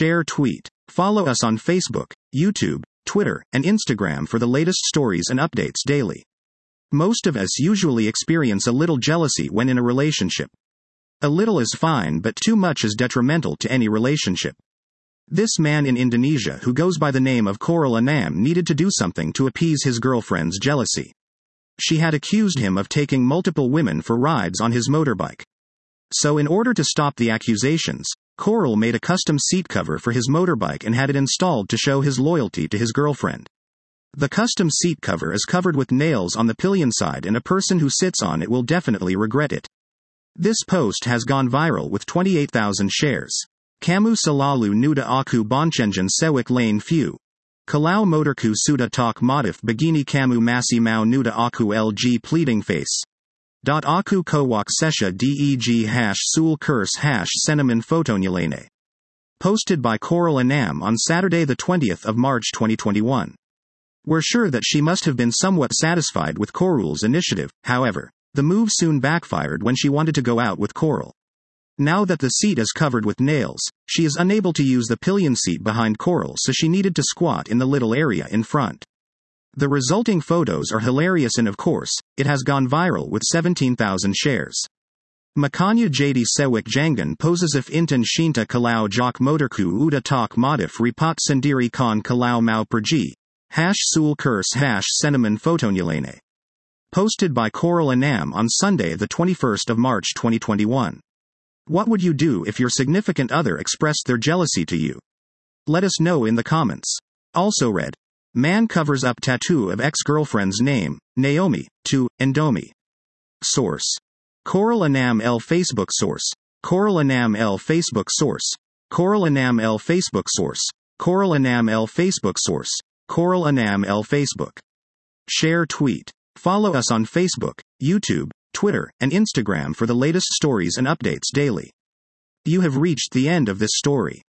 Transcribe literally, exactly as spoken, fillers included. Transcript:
Share tweet. Follow us on Facebook, YouTube, Twitter, and Instagram for the latest stories and updates daily. Most of us usually experience a little jealousy when in a relationship. A little is fine, but too much is detrimental to any relationship. This man in Indonesia who goes by the name of Khairul Anam needed to do something to appease his girlfriend's jealousy. She had accused him of taking multiple women for rides on his motorbike. So in order to stop the accusations, Khairul made a custom seat cover for his motorbike and had it installed to show his loyalty to his girlfriend. The custom seat cover is covered with nails on the pillion side, and a person who sits on it will definitely regret it. This post has gone viral with twenty-eight thousand shares. Kamu selalu nuda aku boncengin sewik lane few. Kalau motorku sudah tak modif begini kamu masih mau nuda aku L G pleading face. Dot aku kowak sesha deg hash sul curse hash seniman fotonyalene. Posted by Khairul Anam on Saturday the twentieth of March twenty twenty-one. We're sure that she must have been somewhat satisfied with Khairul's initiative, however. The move soon backfired when she wanted to go out with Khairul. Now that the seat is covered with nails, she is unable to use the pillion seat behind Khairul, so she needed to squat in the little area in front. The resulting photos are hilarious, and of course, it has gone viral with seventeen thousand shares. Makanya Jadi Sewik Jangan poses if intan shinta kalau jak motorku udah tak modif ripat sendiri kon kalau mau pergi. Hash sul curse hash seniman fotonyalene. Posted by Khairul Anam on Sunday the twenty-first of March twenty twenty-one. What would you do if your significant other expressed their jealousy to you? Let us know in the comments. Also read. Man covers up tattoo of ex-girlfriend's name, Naomi, to Indomie. Source. Khairul Anam L Facebook source. Khairul Anam L Facebook source. Khairul Anam L Facebook source. Khairul Anam L Facebook source. Khairul Anam L Facebook. Share tweet. Follow us on Facebook, YouTube, Twitter, and Instagram for the latest stories and updates daily. You have reached the end of this story.